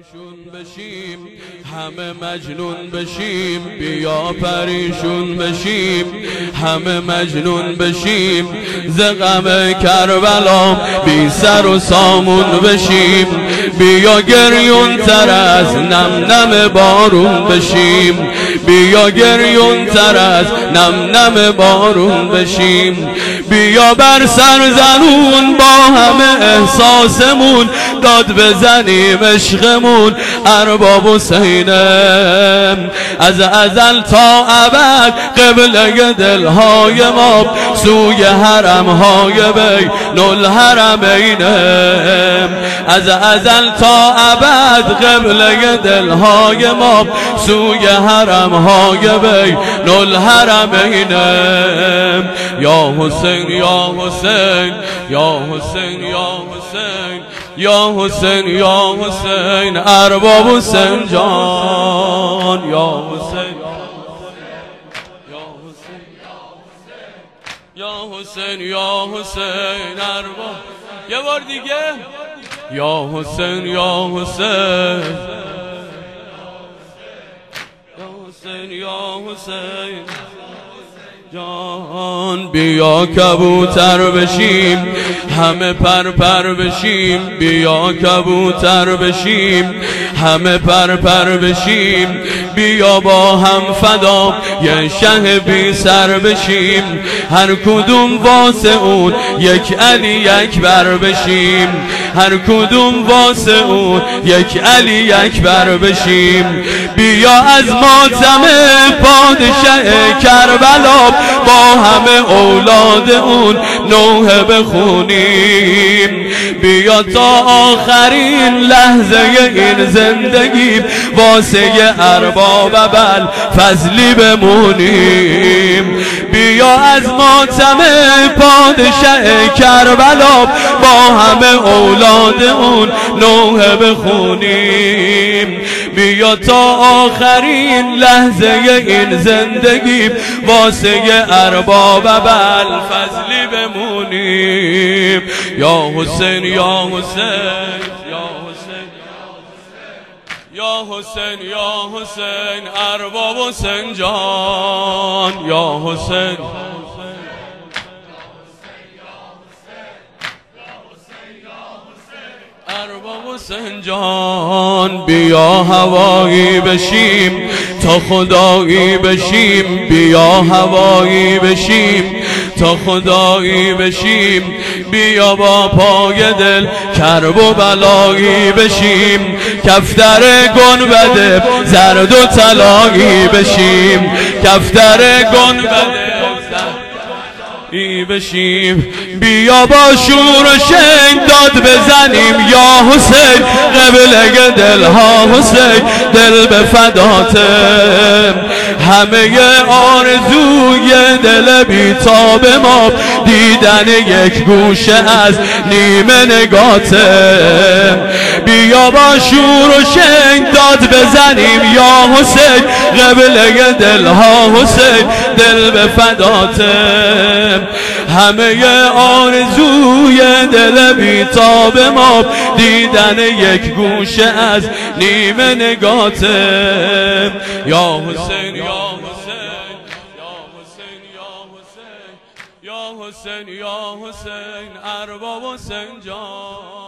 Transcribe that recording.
پریشون بشیم همه مجنون بشیم، بیا پریشون بشیم همه مجنون بشیم، ز غم کربلا بی سر و سامون بشیم، بیا گریون تر از نم نم بارون بشیم، بیا گریون تر از نم نم بارون بشیم، بیا بر سر زنون با همه احساسمون داد بزنیم عشقمون ارباب حسینم، از ازل تا ابد قبله دلهای ما سوی حرمهای بین الحرمینم، از ازل تا ابد قبله دلهای ما سوی حرمهای بین الحرمینم، یا حسین یا حسین یا حسین یا حسین یا حسین یا حسین ارباب حسین جان، یا حسین یا حسین یا حسین ارباب، یه بار دیگه یا حسین یا حسین یا حسین یا حسین جان، بیا کبوتر بشیم همه پر بشیم، بیا کبوتر بشیم همه پر بشیم، بیا با هم فدا یه شه بی سر بشیم، هر کدوم واسه اون یک علی اکبر بشیم، هر کدوم واسه اون یک علی اکبر بشیم، بیا از ماتم پادشه کربلا با همه اولاد اون نوحه بخونیم، بیا تا آخرین لحظه این زندگی واسه ارباب بل فضلی بمونیم، بیا از ماتم پادشه کربلا با همه اولاد اون نوحه بخونیم، بیا تا آخرین لحظه این زندگی واسه ارباب بل فضلی بمونیم، یا حسین یا حسین یا حسین یا حسین یا حسین ارباب حسین جان، یا حسین ارباب حسین جان، بیا هوایی بشیم تا خدایی بشیم، بیا هوایی بشیم تا خدایی بشیم، بیا با پای دل کرب و بلایی بشیم، کفتر گنبد زرد و طلایی بشیم، کفتر گنبد بشیم، بیا با شور و شنگ داد بزنیم یا حسین قبله دلها حسین دل به فداتم، همه آرزوی دل بیتاب ما دیدن یک گوشه از نیمه نگاتم، بیا با شور و شنگ داد بزنیم یا حسین قبله دلها حسین دل به فداتم، همه آرزوی دل بیتاب ما دیدن یک گوشه از نیمه نگاتم، یا حسین یا حسین یا حسین یا حسین یا حسین یا حسین ارباب حسین جان.